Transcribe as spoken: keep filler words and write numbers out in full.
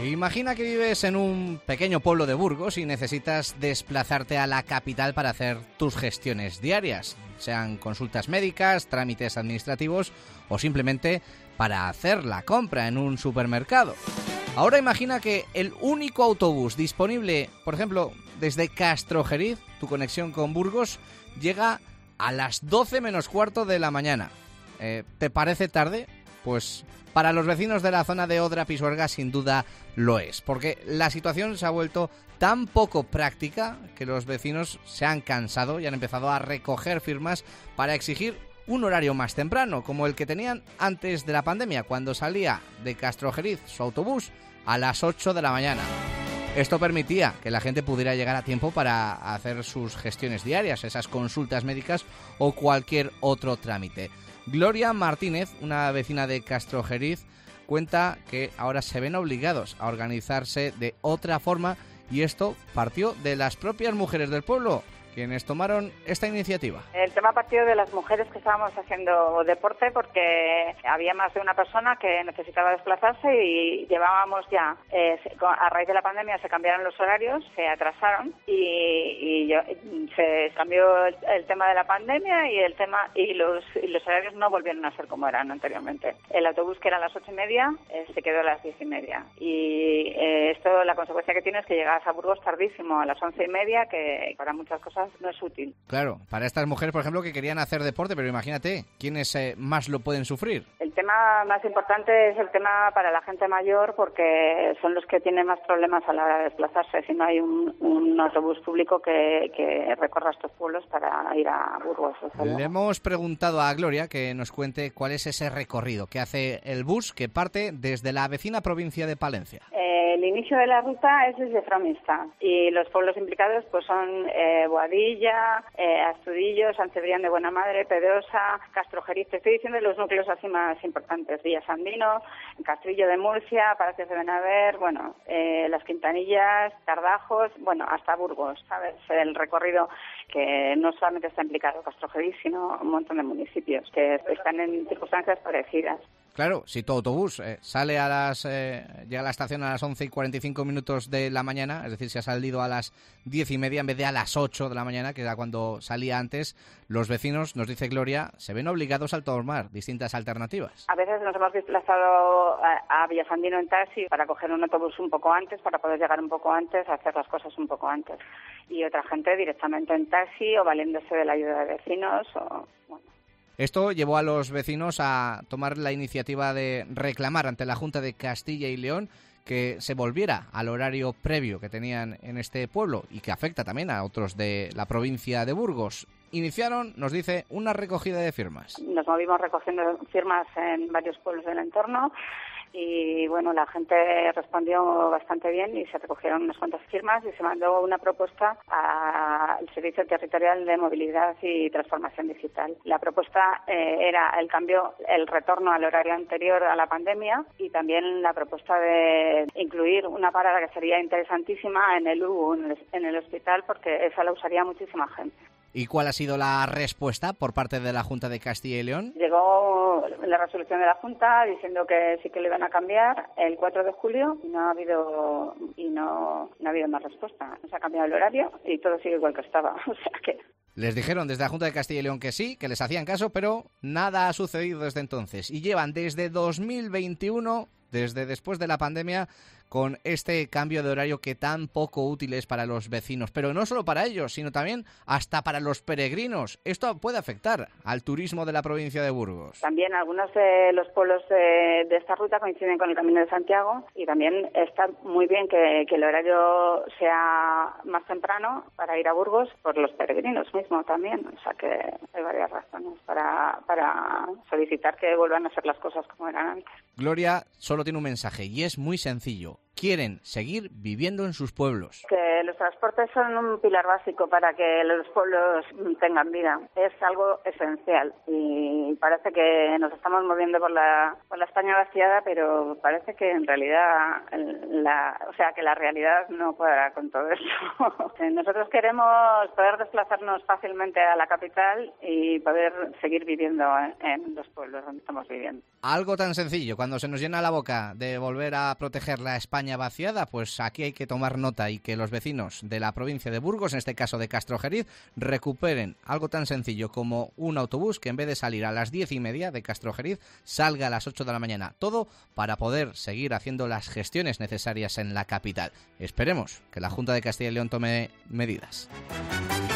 Imagina que vives en un pequeño pueblo de Burgos y necesitas desplazarte a la capital para hacer tus gestiones diarias, sean consultas médicas, trámites administrativos o simplemente para hacer la compra en un supermercado. Ahora imagina que el único autobús disponible, por ejemplo, desde Castrojeriz, tu conexión con Burgos, llega a las doce menos cuarto de la mañana. Eh, ¿Te parece tarde? Pues para los vecinos de la zona de Odra-Pisuerga sin duda lo es, porque la situación se ha vuelto tan poco práctica que los vecinos se han cansado y han empezado a recoger firmas para exigir un horario más temprano, como el que tenían antes de la pandemia, cuando salía de Castrojeriz su autobús a las ocho de la mañana. Esto permitía que la gente pudiera llegar a tiempo para hacer sus gestiones diarias, esas consultas médicas o cualquier otro trámite. Gloria Martínez, una vecina de Castrojeriz, cuenta que ahora se ven obligados a organizarse de otra forma y esto partió de las propias mujeres del pueblo, quienes tomaron esta iniciativa. El tema partió de las mujeres que estábamos haciendo deporte porque había más de una persona que necesitaba desplazarse y llevábamos ya, eh, a raíz de la pandemia se cambiaron los horarios, se atrasaron y, y yo, se cambió el, el tema de la pandemia y el tema y los, y los horarios no volvieron a ser como eran anteriormente. El autobús que era a las ocho y media eh, se quedó a las diez y media y eh, esto la consecuencia que tiene es que llegas a Burgos tardísimo, a las once y media, que para muchas cosas no es útil. Claro, para estas mujeres, por ejemplo, que querían hacer deporte, pero imagínate, ¿quiénes eh, más lo pueden sufrir? El tema más importante es el tema para la gente mayor porque son los que tienen más problemas a la hora de desplazarse. Si no hay un, un autobús público que, que recorra estos pueblos para ir a Burgos. Le hemos preguntado a Gloria que nos cuente cuál es ese recorrido que hace el bus que parte desde la vecina provincia de Palencia. Eh, el inicio de la ruta es desde Fromista y los pueblos implicados pues son eh, Boadilla, eh, Astudillo, San Cebrián de Buena Madre, Pedrosa, Castrojeriz. Te estoy diciendo los núcleos así más importantes: Villasandino, Castrillo de Murcia, Palacios de Benaver, bueno, eh, Las Quintanillas, Tardajos, bueno, hasta Burgos, ¿sabes? El recorrido que no solamente está implicado Castrojeriz, sino un montón de municipios que están en circunstancias parecidas. Claro, si tu autobús eh, sale a las eh, llega a la estación a las once y cuarenta y cinco minutos de la mañana, es decir, si ha salido a las diez y media en vez de a las ocho de la mañana, que era cuando salía antes, los vecinos, nos dice Gloria, se ven obligados a tomar distintas alternativas. A veces nos hemos desplazado a, a Villasandino en taxi para coger un autobús un poco antes, para poder llegar un poco antes, hacer las cosas un poco antes. Y otra gente directamente en taxi o valiéndose de la ayuda de vecinos o bueno. Esto llevó a los vecinos a tomar la iniciativa de reclamar ante la Junta de Castilla y León que se volviera al horario previo que tenían en este pueblo y que afecta también a otros de la provincia de Burgos. Iniciaron, nos dice, una recogida de firmas. Nos movimos recogiendo firmas en varios pueblos del entorno y bueno, la gente respondió bastante bien y se recogieron unas cuantas firmas y se mandó una propuesta al Servicio Territorial de Movilidad y Transformación Digital. La propuesta eh, era el cambio, el retorno al horario anterior a la pandemia y también la propuesta de incluir una parada que sería interesantísima en el U, en el, en el hospital, porque esa la usaría muchísima gente. ¿Y cuál ha sido la respuesta por parte de la Junta de Castilla y León? Llegó la resolución de la Junta diciendo que sí que le iban a cambiar el cuatro de julio y no ha habido y no, no ha habido más respuesta. Se ha cambiado el horario y todo sigue igual que estaba. O sea que... Les dijeron desde la Junta de Castilla y León que sí, que les hacían caso, pero nada ha sucedido desde entonces. Y llevan desde dos mil veintiuno, desde después de la pandemia, con este cambio de horario que tan poco útil es para los vecinos. Pero no solo para ellos, sino también hasta para los peregrinos. Esto puede afectar al turismo de la provincia de Burgos. También algunos de los pueblos de, de esta ruta coinciden con el Camino de Santiago y también está muy bien que, que el horario sea más temprano para ir a Burgos por los peregrinos mismos también. O sea que hay varias razones para, para solicitar que vuelvan a ser las cosas como eran antes. Gloria solo tiene un mensaje y es muy sencillo. Quieren seguir viviendo en sus pueblos. Que los transportes son un pilar básico para que los pueblos tengan vida. Es algo esencial y parece que nos estamos moviendo por la por la España vaciada, pero parece que en realidad, la, o sea, que la realidad no cuadra con todo eso. Nosotros queremos poder desplazarnos fácilmente a la capital y poder seguir viviendo en, en los pueblos donde estamos viviendo. Algo tan sencillo, cuando se nos llena la boca de volver a proteger la España España vaciada, pues aquí hay que tomar nota y que los vecinos de la provincia de Burgos, en este caso de Castrojeriz, recuperen algo tan sencillo como un autobús que en vez de salir a las diez y media de Castrojeriz, salga a las ocho de la mañana. Todo para poder seguir haciendo las gestiones necesarias en la capital. Esperemos que la Junta de Castilla y León tome medidas.